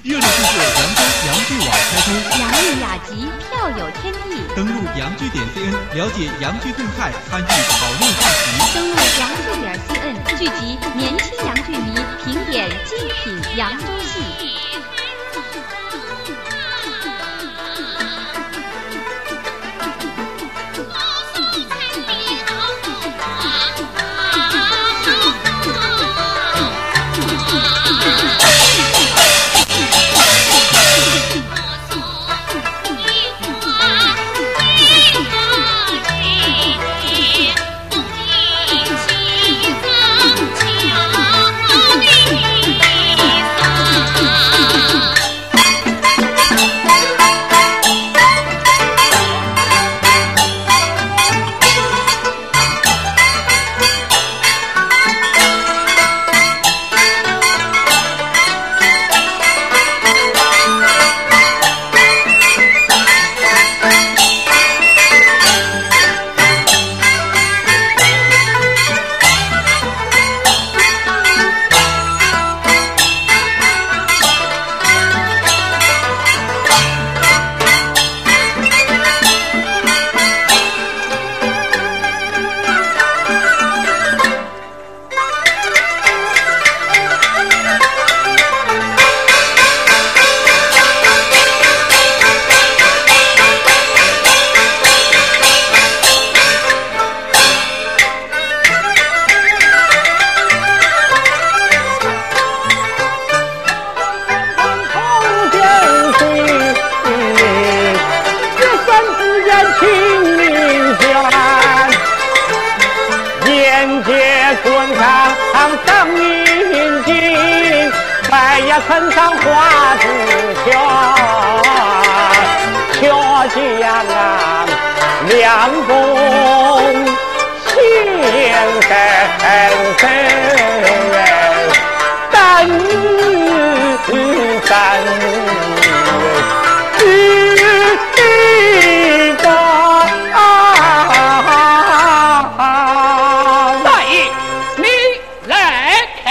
热烈祝贺扬州洋剧网开通， 洋韵雅集，票有天地。 登录洋剧.cn， 了解洋剧动态，参与讨论话题。 登录洋剧.cn， 聚集年轻洋剧迷，评点精品扬州戏。 村上花子笑，瞧见俺两公先生等大爷，你来看。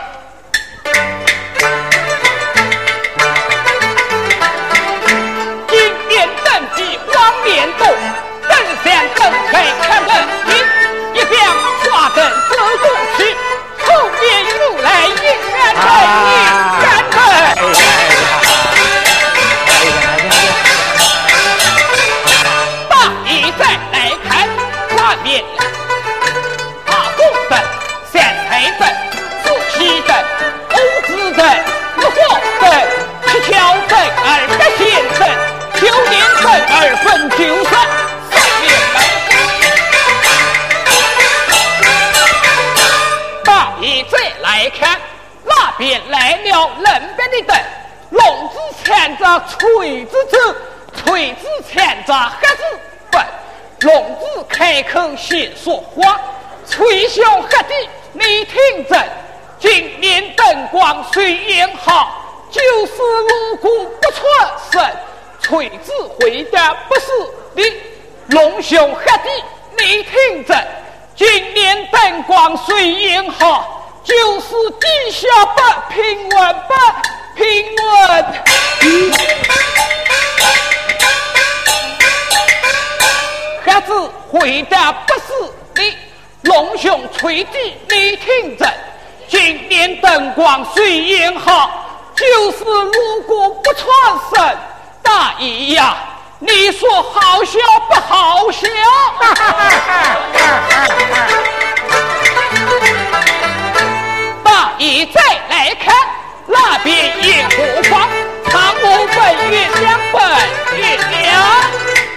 锤子走，锤子缠着黑子本，聋子开口先说话，吹响黑的你听真。今年灯光虽然好，就是如果不出声，锤子回答不是的，龙兄黑的你听真。今年灯光虽然好，就是地下不平稳不平稳。孩子回答不是的，龙兄吹的你听真。今年灯光虽然好，就是如果不传声，大爷呀，你说好笑不好笑？大爷再来看那边烟火光，长我本月亮本月亮。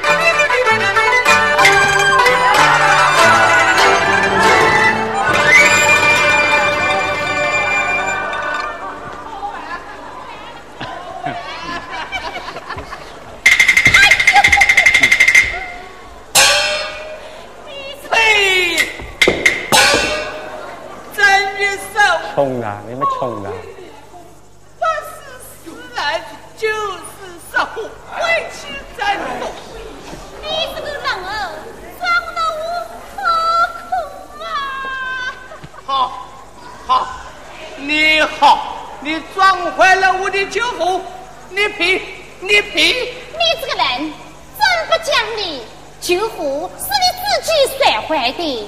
冲啊！你们冲啊！ 不是死人就是杀虎，委屈战斗。 你这个人儿，装得我好恐啊！ 好，好，你好，你撞坏了我的酒壶， 你皮！ 你这个人真不讲理，救护是你自己摔坏的。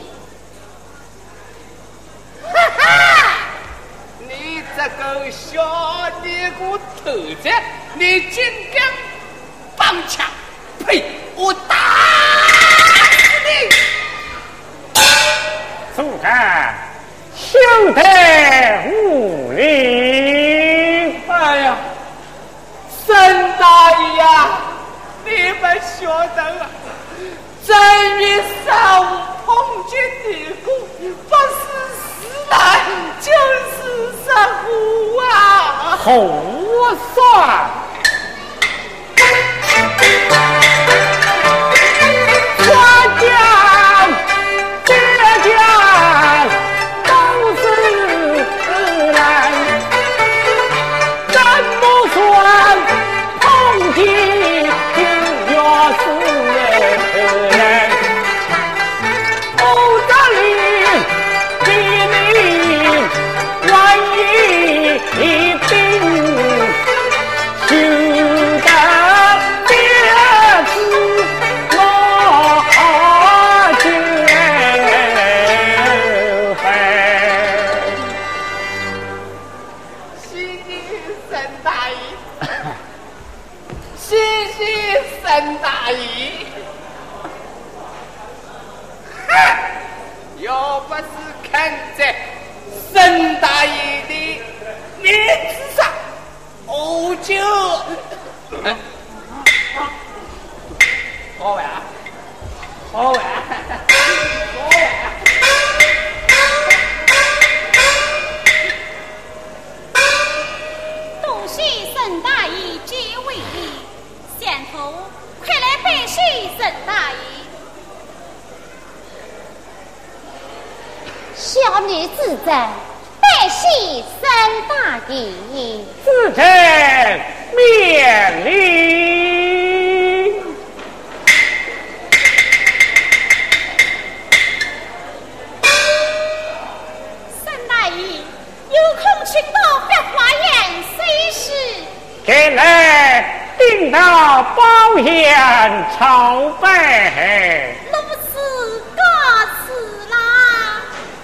哈哈！ 你这个小尼姑头子，你竟敢绑枪！呸！我打死你！ 宋看，兄弟无礼。 哎呀，沈大爷呀，你们晓得啊，正月上午碰见尼姑，不是死来就是杀虎啊！ 胡说！我讲这讲都是人，怎么算碰见要是人？不得理，你万一一定就得别子我就谢谢沈大爷，谢谢沈大爷。哼，要不是看在沈大爷的面子上，我就好玩，好玩，好玩。 多谢沈大爷皆为礼，先头快来拜谢沈大爷。小女自在拜谢沈大爷。 自称免礼。 沈大爷有空请到百花园随时。 前来领导包宴朝拜。 如此告辞啦。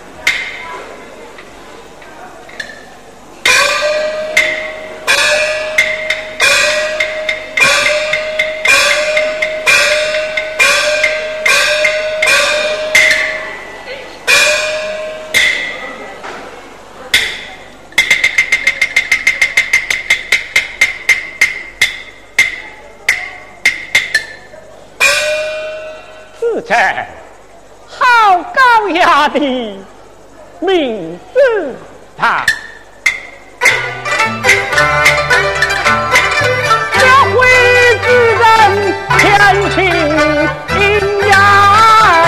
自称好高雅的名字他。教会之人前情阴阳，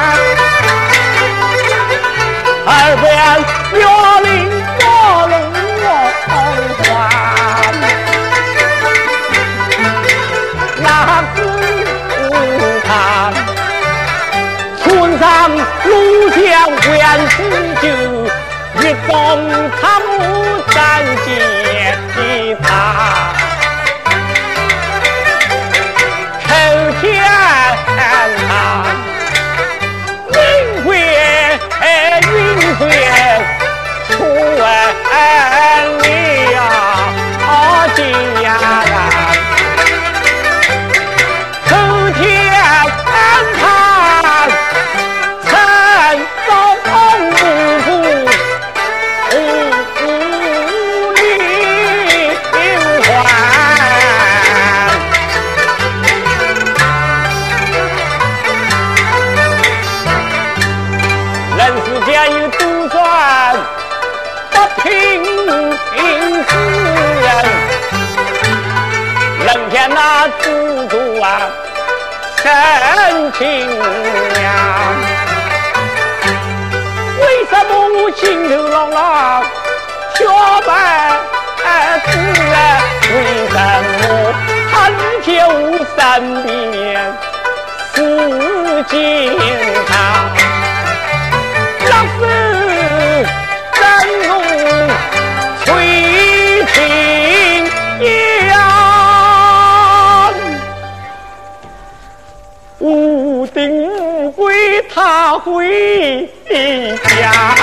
二边若灵若龙我还，那是他村上路江原是酒，一动他木三结的他，口天他明月云月出问你呀，好惊讶啦！口天他曾遭不顾无力还。人世间有多少不平之人，人间那知足啊深情呀，为什么我心头朗朗小白子啊？为什么很久身边思见他？若是真如垂青一样回家。